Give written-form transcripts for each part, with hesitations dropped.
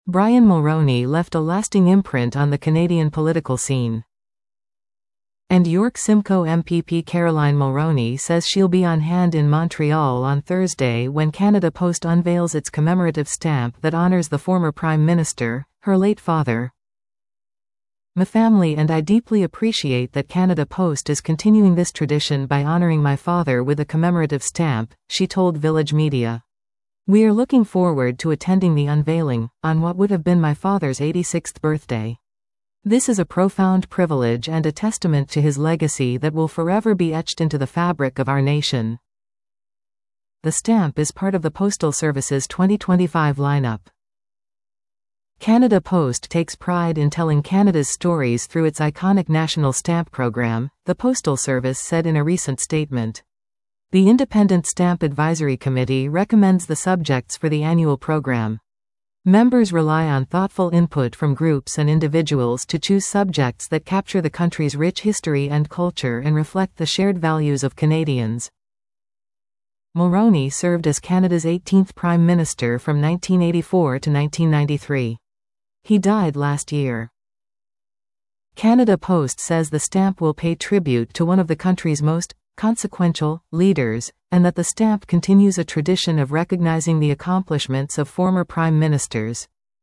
Brian Mulroney left a lasting imprint on the Canadian political scene. And York Simcoe MPP Caroline Mulroney says she'll be on hand in Montreal on Thursday when Canada Post unveils its commemorative stamp that honours the former Prime Minister, her late father. My family and I deeply appreciate that Canada Post is continuing this tradition by honouring my father with a commemorative stamp, she told Village Media. We are looking forward to attending the unveiling, on what would have been my father's 86th birthday. This is a profound privilege and a testament to his legacy that will forever be etched into the fabric of our nation. The stamp is part of the Postal Service's 2025 lineup. Canada Post takes pride in telling Canada's stories through its iconic national stamp program, the Postal Service said in a recent statement. The Independent Stamp Advisory Committee recommends the subjects for the annual program. Members rely on thoughtful input from groups and individuals to choose subjects that capture the country's rich history and culture and reflect the shared values of Canadians. Mulroney served as Canada's 18th Prime Minister from 1984 to 1993. He died last year. Canada Post says the stamp will pay tribute to one of the country's most consequential leaders, and that the stamp continues a tradition of recognizing the accomplishments of former prime ministers.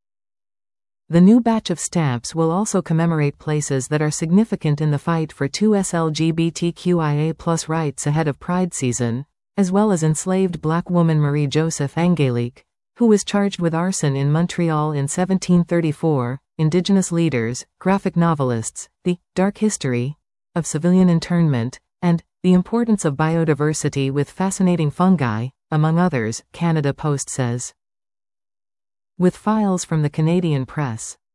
The new batch of stamps will also commemorate places that are significant in the fight for 2S LGBTQIA+ rights ahead of Pride season, as well as enslaved black woman Marie-Joseph Angélique, who was charged with arson in Montreal in 1734, Indigenous leaders, graphic novelists, the dark history of civilian internment, and the importance of biodiversity with fascinating fungi, among others, Canada Post says. With files from the Canadian press.